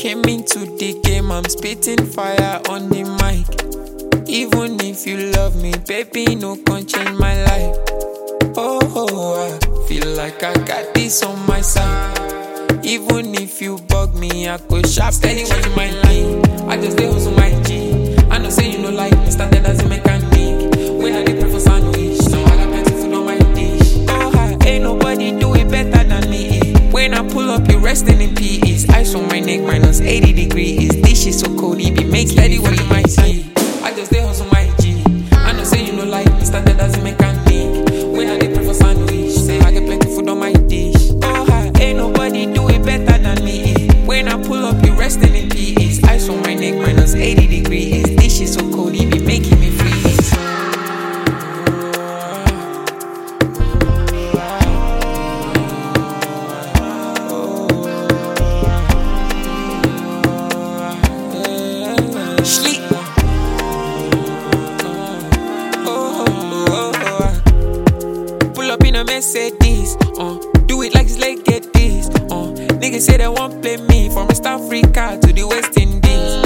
Came into the game, I'm spitting fire on the mic. Even if you love me, baby, no can change my life. Oh, I feel like I got this on my side. Even if you bug me, I could sharp steady watching my line. I just stay hustle my G. I know say you know like me, started as a mechanic. When I did pray for sandwich, so I got plenty food on my dish. Oh, ain't nobody do it better than me. When I pull up, you resting in peace. Ice on my neck, minus 80 degrees. This shit so cold, it be make steady watching my G. I just stay hustle my G. I know say you know like me, started as a mechanic. When I did pray for sandwich, say I get plenty food on my dish. Oh, ain't nobody do it better than me. When I pull up, you resting in peace. Ice on my neck, minus 80 degrees. This shit so cold, it be making me freeze. Sleep. Pull up in a Mercedes, do it like this, like get this, niggas say they won't play me from West Africa to the West Indies.